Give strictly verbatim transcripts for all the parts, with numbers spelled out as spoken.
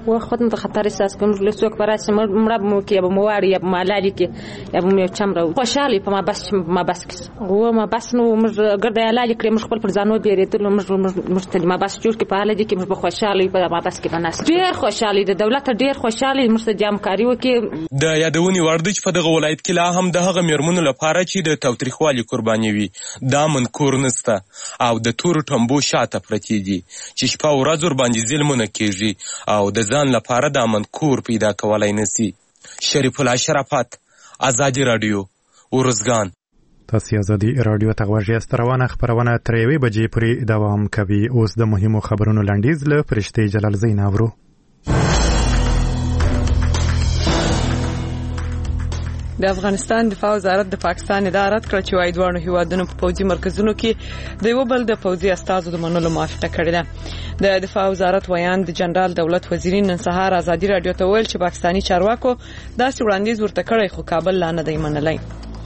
و خودم د خطر احساس کوم له څوک براسي مړه مو کې به مواري یا مالالي کې یا به مې چمره خوشالي په ما بس ما بس کې و ما بس نو موږ ګرځي علاج کړې موږ خپل پر ځانو بیرېدل موږ موږ ته ما بس جوړ کې په حاله دي کې موږ خوشالي په ما بس کې بناس ډېر خوشالي د دولت ډېر خوشالي موږ ته جامکاري وکړي. د یادونې وړ دی چې په دغه ولایت کې لا هم د هغه میرمنو لپاره چې د تاوتریخوالي قرباني وي دا منکور نسته او د تورو ټمبو شاته پرتې دي چې شپه ورځ ورباندې ظلمونه کېږي او د ځان لپاره دا منکور پیدا کولی نسي. شریف الله شرافت، ازادي راډیو، ارزګان. تاسو ازادي راډیو ته غوږ یاست. روانه خبرونه تر یوې بجې پورې دوام کوي. اوس د مهمو خبرونو لنډیز له فرشتې جلال زین اورو. د افغانستان دفاع وزارت د پاکستان اداره کړ چې وايي دوه هیوادونو په پوځي مرکزونو کې د یو بل د پوځي استازو د منلو موافقه کړې ده. د دفاع وزارت ویان د جنرال دولت وزیر نن سهار ازادي راډیو ته ویل چې پاکستانی چارواکو داسې وړاندیز ورته کړی خو کابل لا نه دی منلی.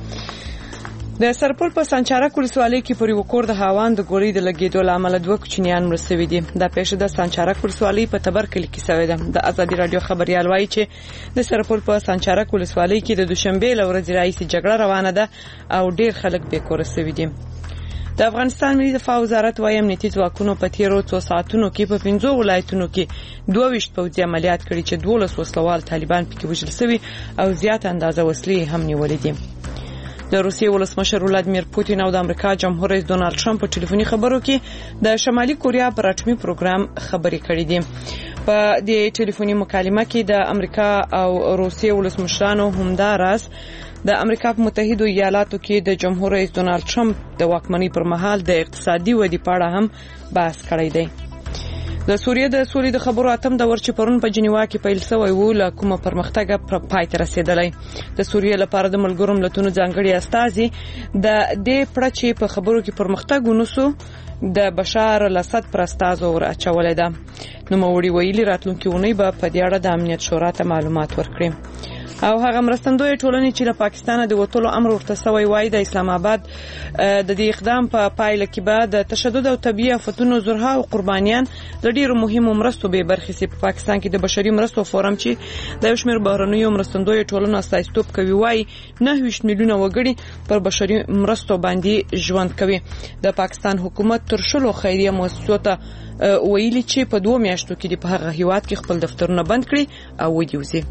د سرپل په سانچارک ولسوالۍ کې پر یو کور د هاوان د ګولۍ د لګېدو له امله دوه کوچنیان مړه شوي دي. دا پیښه د سانچارک ولسوالۍ په تبر کلي کې شوې ده. د ازادي راډیو خبريال وایي چې د سرپل په سانچارک ولسوالۍ کې د دوشنبه له ورځې راهیسې جګړه روانه ده او ډېر خلک بې کوره شوي دي. د افغانستان ملي دفاع وزارت وايي امنیتي ځواکونو په تیرو څو ساعتونو کې په پنځو ولایتونو کې دوه ویشت پوځي عملیات کړي چې دولس وسلوال طالبان پکې وژل شوي او زیات اندازه وسلې هم نیولې دي. د روسیې ولسمشر ولادیمیر پوتین او د امریکا جمهور رئیس ډونالد ټرمپ په ټلیفوني خبرو کې د شمالي کوریا پر اټومي پروګرام خبرې کړې دي. په دې ټلیفوني مکالمه کې د امریکا او روسیې ولسمشرانو همداراز د امریکا په متحده ایالاتو کې د جمهور رئیس ډونالد ټرمپ د واکمنۍ پر مهال د اقتصادي ودې په اړه هم بحث کړی دی. د سوریې د سولې د خبرو اتم دور چې پرون په جنیوا کې پیل شوی و له کومه پرمختګ پر پای ته رسیدلی. د سوریې لپاره د ملګرو ملتونو ځانګړي استازي د دې پړه چې په خبرو کې پرمختګ ونوسو د بشار الاسد پر استازو ور اچولې ده. نو موري ویلي راتلونکي ونی به په دې اړه د امنیت شورا ته معلومات ورکړي. او هغه مرستندوی ټولنې چې له پاکستان د وټولو امر ورته سوی وای د اسلام آباد د دې اقدام په پایله کې به د تشدد او طبيعي آفتونو زرها او قربانیان د ډیرو مهمو مرستو به برخې سي. په پاکستان کې د بشري مرستو فورم چې د یو شمېر بهرنیو مرستندوی ټولنو استازیتوب کوي وای نه ویشت میلیونه وګړي پر بشري مرستو باندې ژوند کوي. د پاکستان حکومت تر شلو خیریه مؤسسو ته ویلي چې په دوه میاشتو کې په هغه هیواد کې خپل دفترونه بند کړي او ودیوزي.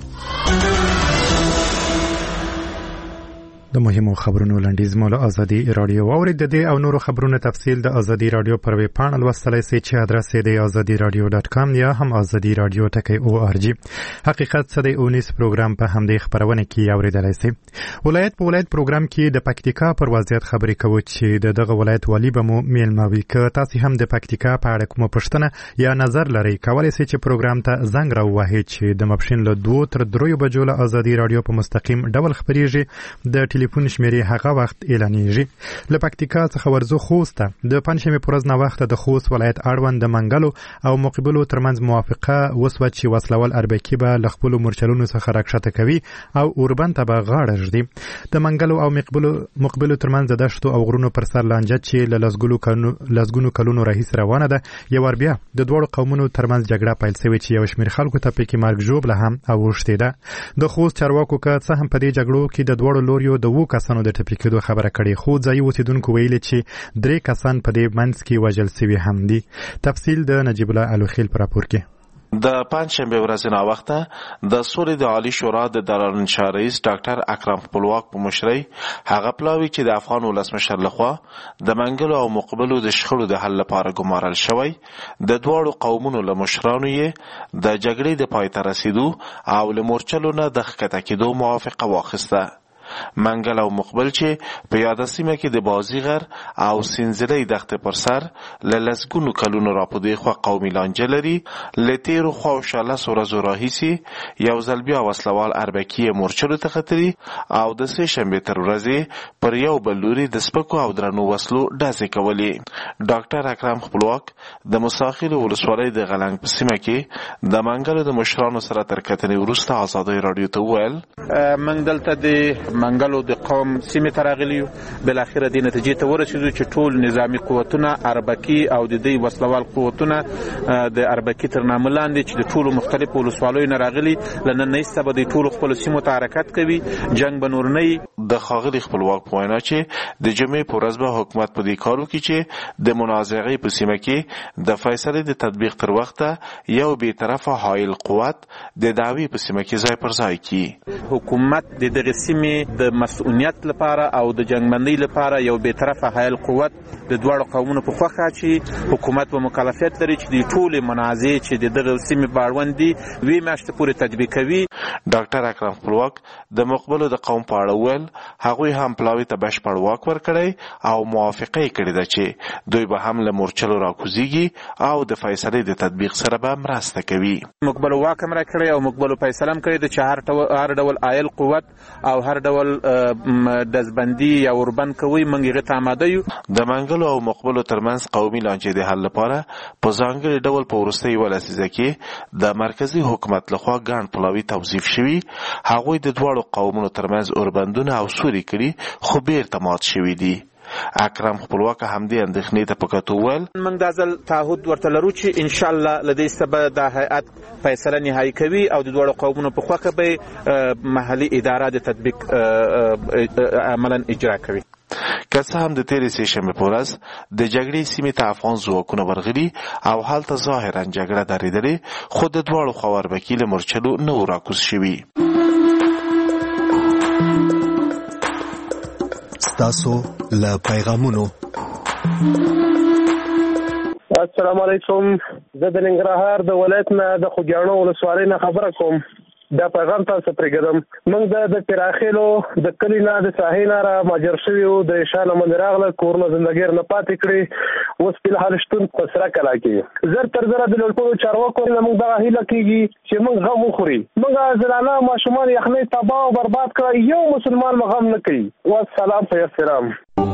د مهمو خبرونو لنډیز مو له ازادي راډیو واورید. د دې او نورو خبرونو تفصیل د ازادي راډیو پر ویب پاڼه لوستلی سئ چې ادرس یې د ازادي راډیو ډاټ کام یا هم ازادي راډیو ټکی او ار جی. حقیقت څه دی اونیس پروګرام په همدې خبرونه کې اوریدلی سئ. ولایت په ولایت پروګرام کې د پکتیکا پر وضعیت خبرې کوو چې د دغه ولایت والی به مو میلمه وي. که تاسو هم د پکتیکا په اړه کومه پوښتنه یا نظر لرئ کولی سئ چې پروګرام ته زنګ راووهئ چې د ماپښین له دوو تر دریو بجو له ازادي راډیو په مستقیم ډول خبرېږي. د ټلیفون شمیرې هغه وخت اعلانېږي. له پکتیکا څخه ورځو خوست ته د پنجشنبې په ورځ ناوخته د خوست ولایت اړوند د منګلو او مقبلو ترمنځ موافقه وسوه چې وسلوال اربکي به له خپلو مورچلونو څخه راکښته کوي او اوربند ته به غاړه ږدي. د منګلو او مقبلو مقبلو ترمنځ د دښتو او غرونو پر سر لانجه چې له لسګونو کلونو راهیسې روانه ده یو ور بیا د دواړو قومونو ترمنځ جګړه پیل شوې چې یو شمېر خلکو ته پکې مرګ ژوبله هم اوښتې ده. د خوست چارواکو که څه هم په دې جګړو کې د دواړو لوریو د اوو کسانو د ټپي کېدو خبره کړې خو ځایي اوسېدونکو ویلي چې درې کسان په دې منځ کې وژل شوي هم دي. تفصیل د نجیب الله الوخیل په راپور کې. د پنجشنبه ورځ ناوخته د سولې د عالی شورا د دارالانشا رئیس ډاکټر اکرم خپلواک په مشرۍ هغه پلاوی چې د افغان ولسمشر لخوا د منګلو او مقبلو د شخړو د حل لپاره ګمارل شوی د دواړو قومونو له مشرانو یې د جګړې د پای ته رسیدو او له مورچلو نه د ښکته کېدو موافقه واخیسته. منګل او مقبل چې په یاده سیمه کې د بازیغر او سینزلۍ دښتې پر سر له لسګونو کلونو راپدې خوا قومي لانجه لري له تېرو خوا شلس ورځو راهیسې یو ځل بیا وسلوال اربکي مورچلو ته ختلي او د سې شنبې تر ورځې پر یو بل لوري د سپکو او درنو وسلو ډزې کولې. ډاکټر اکرم خپلواک د مساخیلو ولسوالۍ د غلنګ په سیمه کې د منګلو د مشرانو سره تر کتنې وروسته ازادي راډیو ته وویل موږ دلته د منګلو د قوم سیمې ته راغلي یو. بالاخره دې نتیجې ته ورسېدو چې ټول نظامي قوتونه اربکي او د دې وسلوال قوتونه د اربکي تر نامه لاندې چې د ټولو مختلفو ولسوالیو نه راغلي له نن نه به د ټولو خپلو سیمو ته حرکت کوي. جنګ به نور نه وي. د ښاغلي خپلواک په وینا چې د جمعې په ورځ به حکومت په دې کار وکړي چې د منازعې په سیمه کې د فیصلې د تطبیق تر وخته یو بې طرفه حایل قوت د دعوی په سیمه کې ځای پر ځای کړي. حکومت د دغه سیمې د مسؤلیت لپاره او د جنګبندۍ لپاره یو بې طرفه حایل قوت د دواړو قومونو په خوښه چې حکومت په مکلفیت لري چې د ټولې منازعې چې د دغه سیمې په اړوند دي وی میاشتې پورې تطبیق کوي. ډاکټر اکرم خپلواک د مقبلو د قوم په اړه ویل هغوی هم پلاوي ته بشپړ واک ورکړی او موافقه یې کړې ده چې دوی به هم له مورچلو راکوزیږي او د فیصلې د تطبیق سره به مرسته کوي. مقبلو واک هم راکړی او مقبلو فیصله هم کړې ده چې هر ډول عایل قوت او هر ډول ډزبندي یا اوربند کوي موږ هغې ته آماده یو. د منګلو او مقبلو ترمنځ قومي لانجې د حل لپاره په ځانګړي ډول په وروستۍ یوه لسیزه کې د مرکزي حکومت لخوا ګڼ پلاوي توظیف شوي. هغوی د دواړو قومونو ترمنځ اوربندونه او سوري کړي خو بیرته مات شوي دي. اکرم خپلواک همدې اندېښنې ته په کتو ویل موږ دا ځل تعهد ورته لرو چې انشاءالله له دې څخه به دا هیئت فیصله نهایي کوي او د دواړو قومونو په خوښه به محلي اداره د تطبیق عملا اجرا کوي. که څه هم د تېرې سې شنبې په ورځ د جګړې سیمې ته افغان ځواکونه ورغلي او هلته ظاهرا جګړه درېدلې خو د دواړو خوا اربکي له مورچلو نه وو راکوز شوي. ستاسو له پیغامونو. السلام علیکم. زه د ننګرهار د ولایت نه د خوږیاڼو ولسوالۍ نه خبره کوم. دا پیغام تاسو پرېږدم. موږ د پراخېلو د کلي نه د ساحې نه را مهاجر شوي وو. د شانه باندې راغله کورونه زندګۍ نه پاتې کړي. اوس فلحال شتون په سره کلا کې زر تر زره د لوټونو چارواکو نه موږ دغه هیله کېږي چې موږ غم وخوري. موږ زنانه ماشومان یخنۍ تباه او برباد کړه. یو مسلمان غم نه کوي. والسلام په احترام.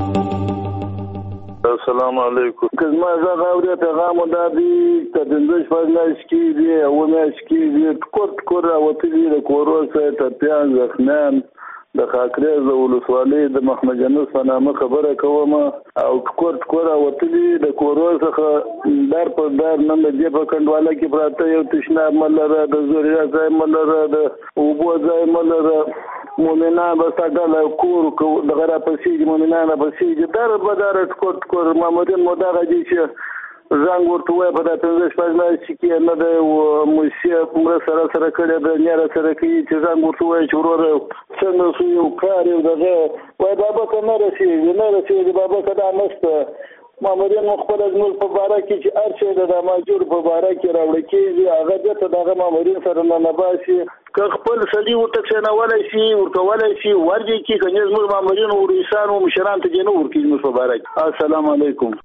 السلام علیکم. کزما زغه اوري پیغام دا دی ته د دې شپږ میاشتې کېږي او میاشتې کېږي کوټ کور راوتلي د کوروسه ته پیان زخمیان د خاکریز ولسوالۍ د محمد جنوس په نامه خبره کوم او کوټ کور راوتلي د کوروسه دار په دار نن د دې په کندواله کې پراته یو تشناب ملره د زوریا ځای ملره د اوبو ځای ملره مؤمنان به ساګل کور کو دغه را پسې مؤمنان به پسې در به در کوټ کور مامورین مو دغه دي چې زنګ ورته وای په پنځه شپږ میاشتې کې نه د موسیقي مر سره سره کړی د نیاره سره کې چې زنګ ورته وای چې ورور څنګه سو یو کار یو دغه وای بابا ته نه رسېږي نه رسېږي بابا ته دا نشته مامورین خپل ازمول په باره کې چې ارچه د ماجور په باره کې راوړل کېږي هغه دته دغه مامورین سره نه نباسي که خپل سړي ورته څنګه شي ورته ولای شي ورږي کې کني زموږ مامورین او رئیسان او مشران ته نه ورکېږي موږ په باره کې. السلام علیکم.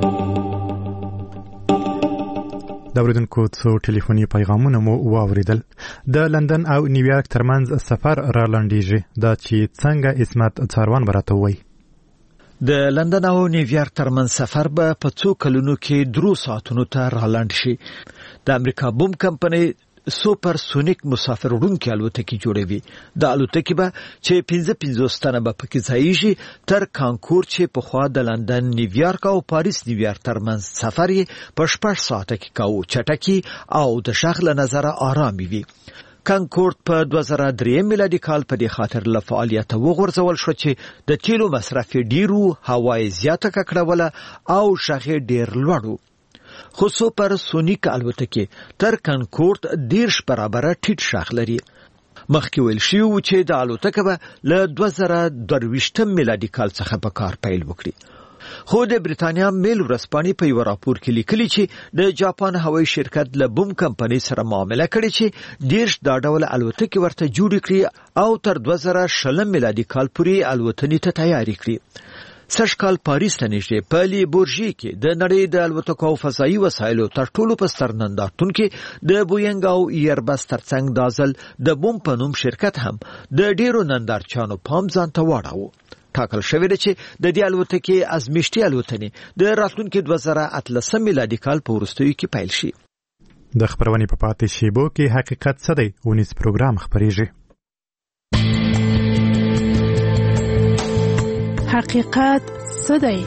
د اوریدونکو څو ټلیفوني پیغامونه مو واوریدل. د لندن او نیویارک ترمنځ سفر را لنډیږي دا چې څنګه اسمت څاروان براته وای. د لندن او نیویارک ترمنځ سفر به په څو کلونو کې درو ساعتونو ته را لنډ شي. د امریکا بوم کمپنۍ سوپر سونیک مسافر وړونکي الوتکې جوړوي. د الوتکې به چې پنځه پنځوس تنه به پکې ځایږي تر کانکور چې پخوا د لندن نیویارک او پاریس نیویارک ترمنځ سفر یې په شپږ ساعته کې کاوه. چټکي او د شغل له نظره آرامي وي. کانکورد په دوه زره درې میلادي کال په دې خاطر له فعالیت وغورځول شو چې د تیلو مصرف ډیرو، هوای زیاته ککړوله او شغل ډیر لوړ. خو سوپر سونیک الوتکې تر کانکورد دیرش برابره ټیټ شاخ لري. مخکې ویل شوي و چې د الوتکه به له دوه زره درویشتم میلادي کال څخه په کار پیل وکړي. خو د بریتانیا میل ورځپاڼې په یو راپور کې لیکلي چې د جاپان هوایي شرکت له بوم کمپنۍ سره معامله کړې چې دیرش دا ډول الوتکې ورته جوړې کړي او تر دوه زره شلم میلادي کال پورې الوتنې ته تیاری کړي. سږ کال پاریس ته نږدې په لی بورژي کې د نړۍ د الوتکو او فضایي وسایلو تر ټولو په ستر نندارتون کې د بوینګ او ایربس ترڅنګ د ځل د بوم په نوم شرکت هم د ډیرو نندارچانو پام ځان ته واړاوه. ټاکل شوې ده چې د دې الوتکې ازمیښتي الوتنې د راتلونکي دوه زره اتلسم میلادي کال په وروستیو کې پیل شي. د خبرونې په پاتې شیبو کې حقیقت څه دی؟ ونیس پروګرام خبرېږي. حقیقت څه دی؟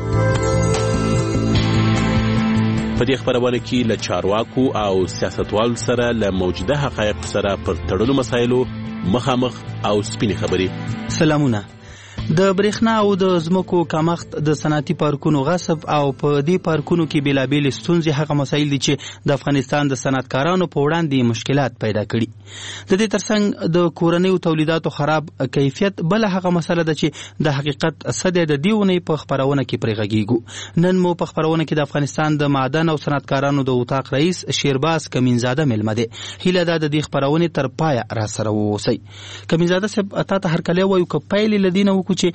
په دې خبرونه کې له چارواکو او سیاستوالو سره له موجوده حقایق سره پر تړلو مسایلو مخامخ او سپینې خبرې. سلامونه. د برېښنا او د ځمکو کمښت، د صنعتي پارکونو غصب او په دې پارکونو کې بیلابېل ستونزې هغه مسایل دي چې د افغانستان د صنعتکارانو په وړاندې مشکلات پیدا کړي. د دې ترڅنګ د کورنیو تولیداتو خراب کیفیت بل هغه مسله ده چې د حقیقت څه دی. د دې ونې په خبرونه کې پرې غږیږو. نن مو په خبرونه کې د افغانستان د معدن او صنعتکارانو د اتاق رئیس شیرباز کمینزاده ملمه دی. هیله ده د دې خبرونه تر پایه را سره ووسی. کمینزاده صاحب، تاسو هر کله وایو ک پایلې لدینه وکړو چې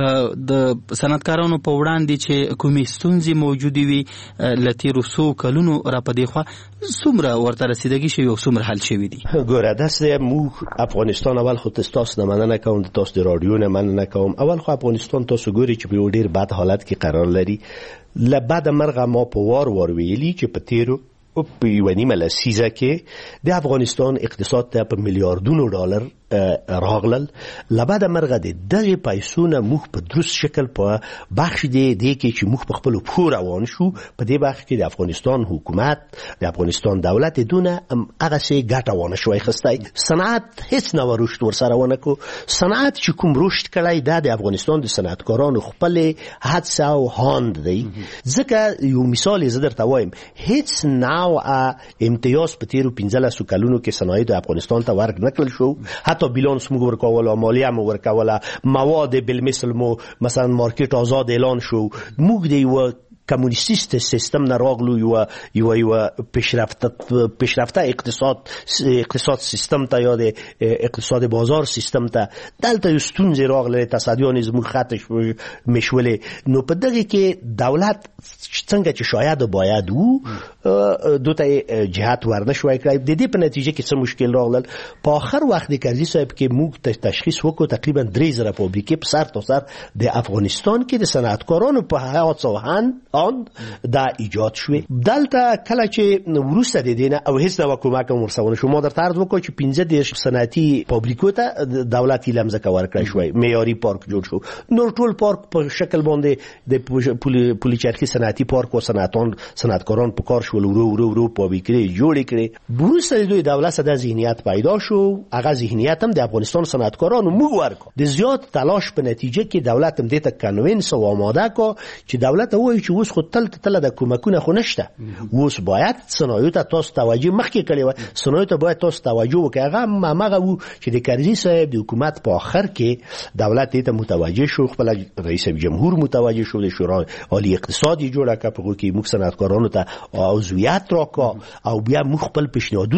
د صنعتکارانو په وړاندې چې کومې ستونزې موجودې وي له تېرو څو کلونو را پدې خوا څومره ورته رسیدګي شوي او څومره حل شوي دي؟ ګوره، داسې موږ افغانستان اول خو تاسو نه مننه کوم، د تاسو د راډیو نه مننه کوم. اول خو افغانستان تاسو ګوري چې په یو ډېر بد حالت کې قرار لري. له بده مرغه ما په وار وار ویلي چې په تېرو په یوه نیمه لسیزه کې د افغانستان اقتصاد ته په میلیاردونو ډالر راغلل. لبعد مرغه د دغه پیسو نه موږ په درست شکل په بخش دی دی کې چې موږ په خپل پور روان شو. په دې بخش کې د افغانستان حکومت، د افغانستان دولت دونه هغه سي ګټه ونه شوی خسته. صنعت هیڅ نه ورشت ورسره ونه کو. صنعت چې کوم رشد کړی دا د افغانستان د صنعتکارانو خپل حدس او هاند دی. ځکه یو مثال زه درته وایم، هیڅ نوع امتیاز په تیرو پنځلسو کلونو کې صنایع د افغانستان ته ورک نکړل شو. حتی بیلانس موږ ورکوله، مالیه مو ورکوله، مواد بالمثل مو مثلا مارکیټ آزاد اعلان شو. موږ د یو کمونیست سیستم نه راغلو، یو یو یو پیشرفته پیشرفته اقتصاد اقتصاد سیستم ته یا د اقتصاد بازار سیستم ته دلته یو ستونزې راغله، تصدیان زموږ خطش مشولې. نو په دغه کې دولت څنګه چې شاید باید وو دوته جهات ورنه شوي کړی. د دې په نتیجه کې څه مشکل راغلل. په آخر وخت د کرزي صاحب کې موږ تشخیص وکړو تقریبا درې زره فابریکې په سر تا سر د افغانستان کې د صنعتکارانو په حیات سوهان آن دا ایجاد شوی. دلته کله چې وروسته د دینه او هیڅ نوع کومک هم ورسونه شو، ما درته عرض وکړ چې پنځه دېرش صنعتي فابریکو ته دولت یې لمځکه ورکړی شوی، معیاري پارک جوړ شو. نور ټول پارک په شکل باندې د پولیچرخي صنعتي پارک او صنعتان صنعتکاران په کار شول، ورو ورو ورو فابریکې جوړې کړې. وروسته د دوی دولت سره ذهنیت پیدا شو. هغه ذهنیت هم د افغانستان صنعتکارانو موږ ورکړو. د زیات تلاش په نتیجه کې دولت هم دې ته کنوینس او آماده کو چې دولت وایي چې اوس خو تل تل د کومکونه خو نشته، اوس باید صنایعو ته تاسو توجه مخکې کړی و، صنایعو ته باید تاسو توجه وکړئ. هغه هغه وو چې د کرزي صاحب د حکومت په آخر کې دولت دې ته متوجه شو، خپل رئیس جمهور متوجه شو، د شورای عالی اقتصادي جوړه کړه، په کې موږ صنعتکارانو ته عضویت راکړه او بیا موږ خپل پیشنهادونه